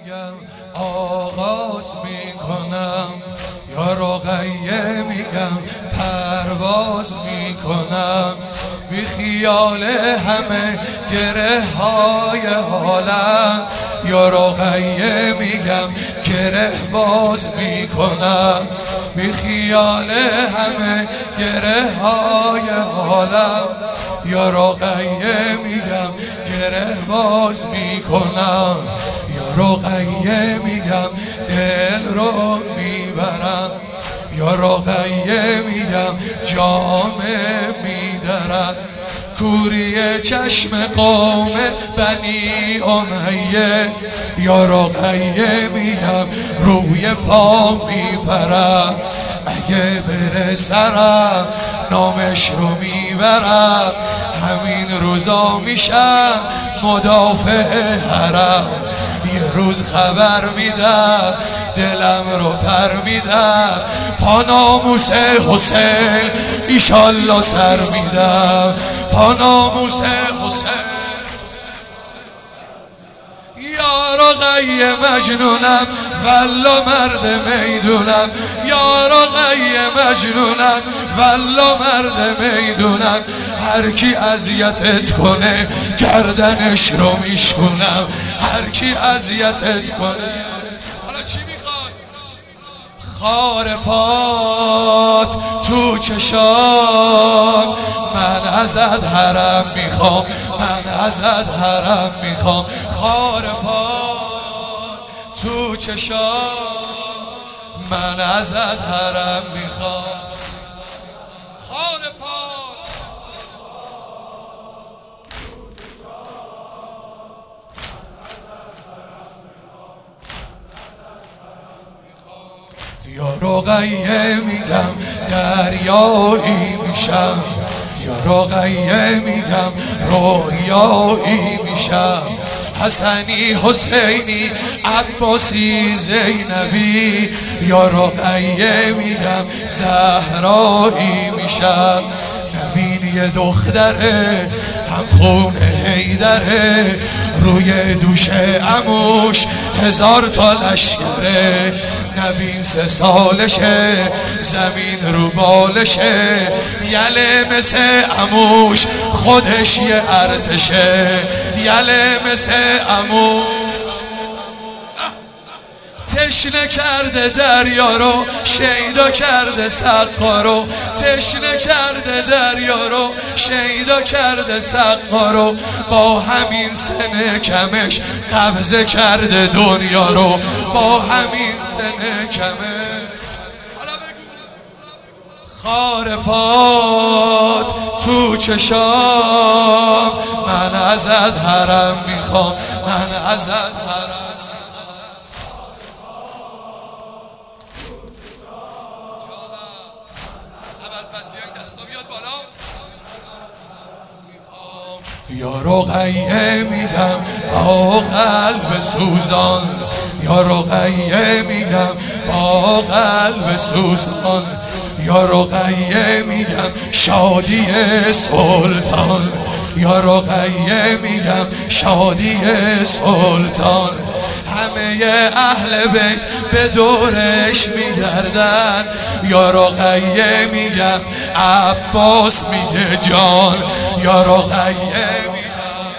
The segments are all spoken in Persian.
میگم آغاز میکنم، یا رقیه میگم پرواز میکنم، بی خیال همه گره های حالم، یا رقیه میگم گره باز میکنم، بی خیال همه گره های حالم، یا رقیه میگم گره باز میکنم، یا رقیه میگم دل رو میبرم، یا رقیه میگم جامه میدرم، کوری چشم قوم بنی امیه، یا رقیه میگم روی پا میپرم، اگه بره سرم نامش رو میبرم، همین روزا میشم مدافع حرم، یه روز خبر میدم دلم رو پر میدم، پا ناموس حسین ایشالله سر میدم، پا ناموس حسین. یا رقیه مجنونم والله مرد میدونم، یا رقیه مجنونم والله مرد میدونم، هر کی اذیتت کنه گردنش رو میشونم، هر کی اذیتت کنه. حالا چی میخوای؟ خار پات تو چشام، من ازت حرم میخوام، من ازت حرم میخوام، خار پات تو چشام، من ازت حرم میخوام، خار پات. یا رقیه میگم دریایی میشم، یا رقیه میگم رویایی میشم، حسنی حسینی عباسی زینبی، یا رقیه میگم زهرایی میشم، نبین یه دختره هم خون حیدره، روی دوش عموش 1000 تا لشکره، نبین 3 سالشه زمین رو بالشه، یله مثل عموش خودش یه ارتشه، یله مثل عموش تشنه کرده دریا رو، شیدا کرده سقا رو، تشنه کرده دریا رو، شیدا کرده سقا رو، با همین سن کمش قبضه کرده دنیا رو، با همین سن کمش. خار پات تو چشام، من ازت حرم میخوام، من ازت حرم. یا رقیه میگم با قلب سوزان، یا رقیه میگم با قلب سوزان، یا رقیه میگم شادی سلطان، یا رقیه میگم شادی سلطان، همه اهل بیت به دورش میگردن، یا رقیه میگم عباس میگه جان، یا رقیه میگم،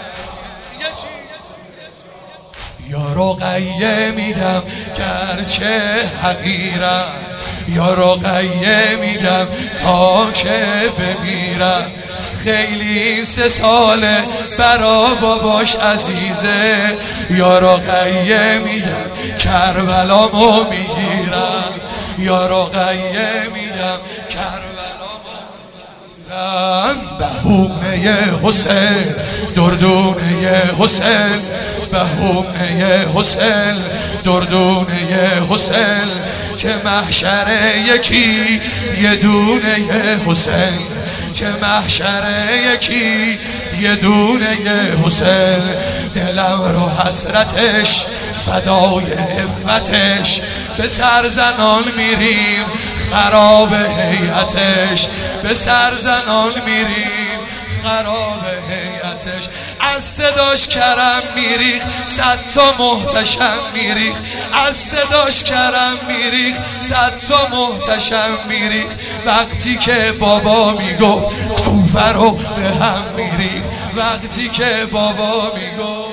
یا رقیه میگم گرچه حقیرم، یا رقیه میگم تا که بمیرم، خیلی 3 ساله برا باباش عزیزه، یا رقیه میگم کربلامو میگیرم، یا رقیه میگم کربلامو میگیرم، بهونه حسین دردونه حسین، بهونه حسین دردونه حسین، چه محشره یکی یه دونه حسین، چه محشره یکی یه دونه حسین، دلم رو حسرتش فدای عفتش، به سرزنان میریم خراب هیئتش، به سرزنان میریم خراب هیئتش، از صداش کرم میریخ، 100 تا محتشم میریخ، از صداش کرم میریخ، 100 تا محتشم میریخ. وقتی که بابا میگفت کوفه رو به هم میریخ، وقتی که بابا میگفت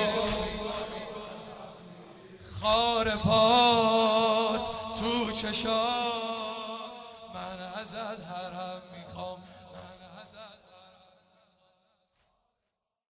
خار پات تو چشات من ازت حرم میخوام.